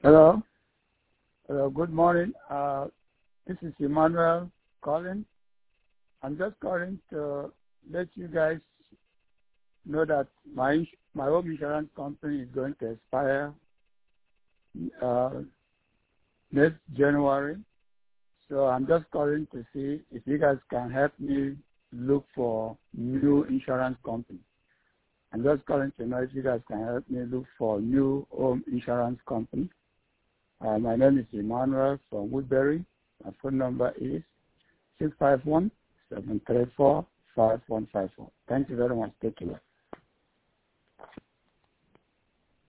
Hello. Hello. Good morning. This is Emmanuel calling. I'm just calling to let you guys know that my home insurance company is going to expire next January. So I'm just calling to see if you guys can help me look for new insurance company. I'm just calling to know if you guys can help me look for new home insurance company. My name is Emmanuel from Woodbury. My phone number is 651-734-5154. Thank you very much. Take care.